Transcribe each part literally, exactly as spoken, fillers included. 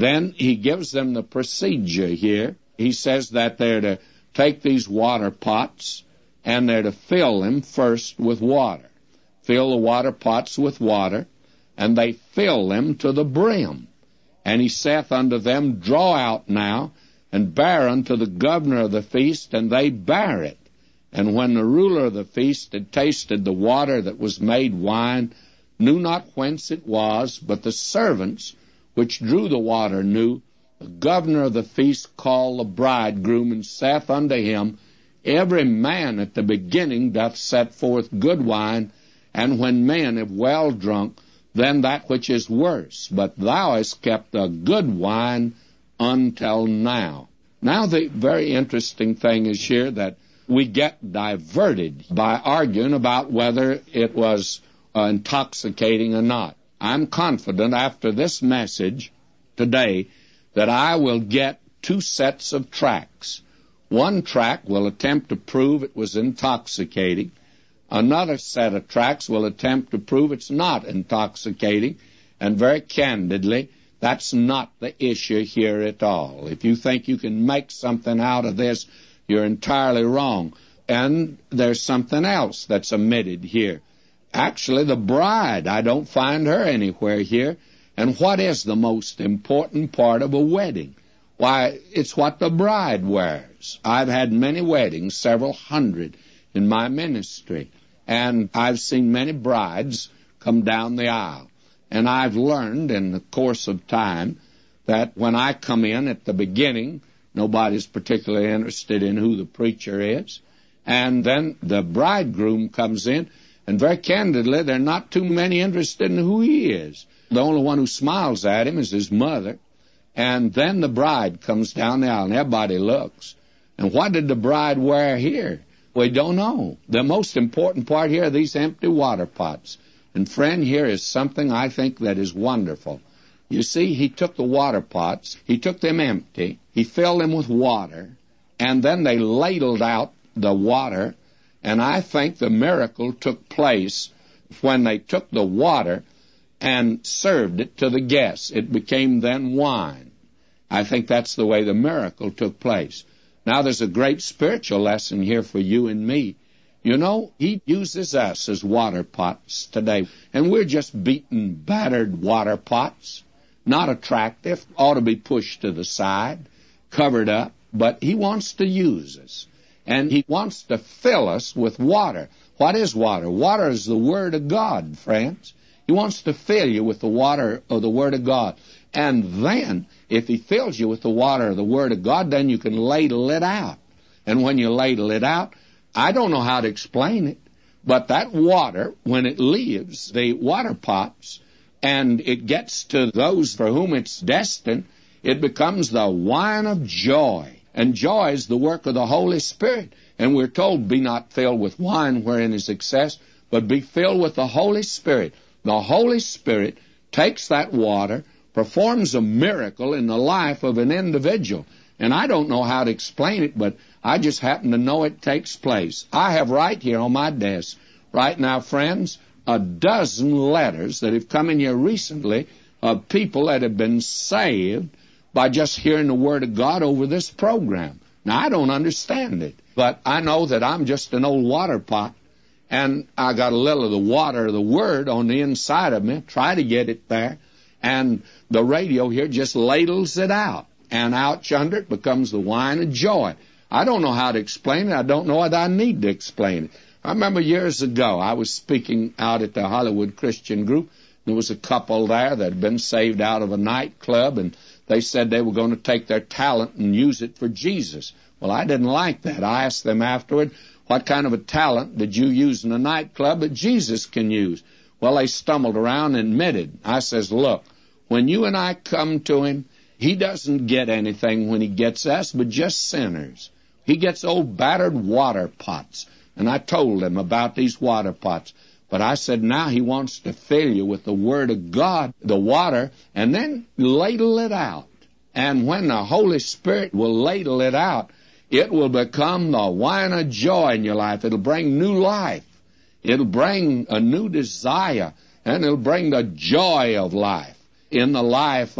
Then he gives them the procedure here. He says that they're to take these water pots and they're to fill them first with water. Fill the water pots with water, and they fill them to the brim. And he saith unto them, Draw out now, and bear unto the governor of the feast, and they bare it. And when the ruler of the feast had tasted the water that was made wine, knew not whence it was, but the servants which drew the water knew, the governor of the feast called the bridegroom, and saith unto him, Every man at the beginning doth set forth good wine, and when men have well drunk, then that which is worse. But thou hast kept the good wine until now. Now the very interesting thing is here that we get diverted by arguing about whether it was uh, intoxicating or not. I'm confident after this message today that I will get two sets of tracts. One tract will attempt to prove it was intoxicating. Another set of tracts will attempt to prove it's not intoxicating. And very candidly, that's not the issue here at all. If you think you can make something out of this, you're entirely wrong. And there's something else that's omitted here. Actually, the bride, I don't find her anywhere here. And what is the most important part of a wedding? Why, it's what the bride wears. I've had many weddings, several hundred in my ministry, and I've seen many brides come down the aisle. And I've learned in the course of time that when I come in at the beginning, nobody's particularly interested in who the preacher is. And then the bridegroom comes in, and very candidly, there are not too many interested in who he is. The only one who smiles at him is his mother. And then the bride comes down the aisle, and everybody looks. And what did the bride wear here? We don't know. The most important part here are these empty water pots. And friend, here is something I think that is wonderful. You see, he took the water pots, he took them empty, he filled them with water, and then they ladled out the water, and I think the miracle took place when they took the water and served it to the guests. It became then wine. I think that's the way the miracle took place. Now, there's a great spiritual lesson here for you and me. You know, he uses us as water pots today, and we're just beaten, battered water pots, not attractive, ought to be pushed to the side, covered up, but he wants to use us, and he wants to fill us with water. What is water? Water is the Word of God, friends. He wants to fill you with the water of the Word of God. And then, if he fills you with the water of the Word of God, then you can ladle it out. And when you ladle it out, I don't know how to explain it, but that water, when it leaves the water pots and it gets to those for whom it's destined, it becomes the wine of joy. And joy is the work of the Holy Spirit. And we're told, be not filled with wine wherein is excess, but be filled with the Holy Spirit. The Holy Spirit takes that water, performs a miracle in the life of an individual. And I don't know how to explain it, but I just happen to know it takes place. I have right here on my desk, right now, friends, a dozen letters that have come in here recently of people that have been saved by just hearing the Word of God over this program. Now, I don't understand it, but I know that I'm just an old water pot, and I got a little of the water of the Word on the inside of me, try to get it there, and the radio here just ladles it out, and out yonder it becomes the wine of joy. I don't know how to explain it. I don't know what I need to explain it. I remember years ago, I was speaking out at the Hollywood Christian Group. There was a couple there that had been saved out of a nightclub, and they said they were going to take their talent and use it for Jesus. Well, I didn't like that. I asked them afterward, what kind of a talent did you use in a nightclub that Jesus can use? Well, they stumbled around and admitted. I says, look, when you and I come to him, he doesn't get anything when he gets us, but just sinners. He gets old battered water pots. And I told him about these water pots. But I said, now he wants to fill you with the Word of God, the water, and then ladle it out. And when the Holy Spirit will ladle it out, it will become the wine of joy in your life. It'll bring new life. It'll bring a new desire, and it'll bring the joy of life in the life of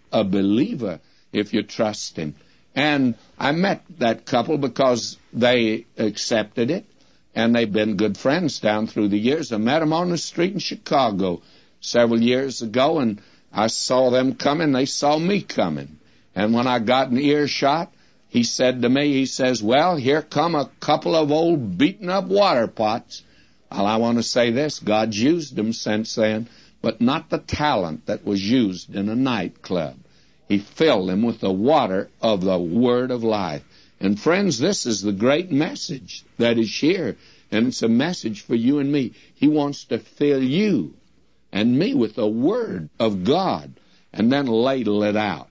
a believer if you trust him. And I met that couple because they accepted it, and they've been good friends down through the years. I met them on the street in Chicago several years ago, and I saw them coming. They saw me coming. And when I got an earshot, he said to me, he says, well, here come a couple of old beaten-up water pots. Well, I want to say this, God's used them since then, but not the talent that was used in a nightclub. He filled them with the water of the Word of life. And friends, this is the great message that is here, and it's a message for you and me. He wants to fill you and me with the Word of God and then ladle it out.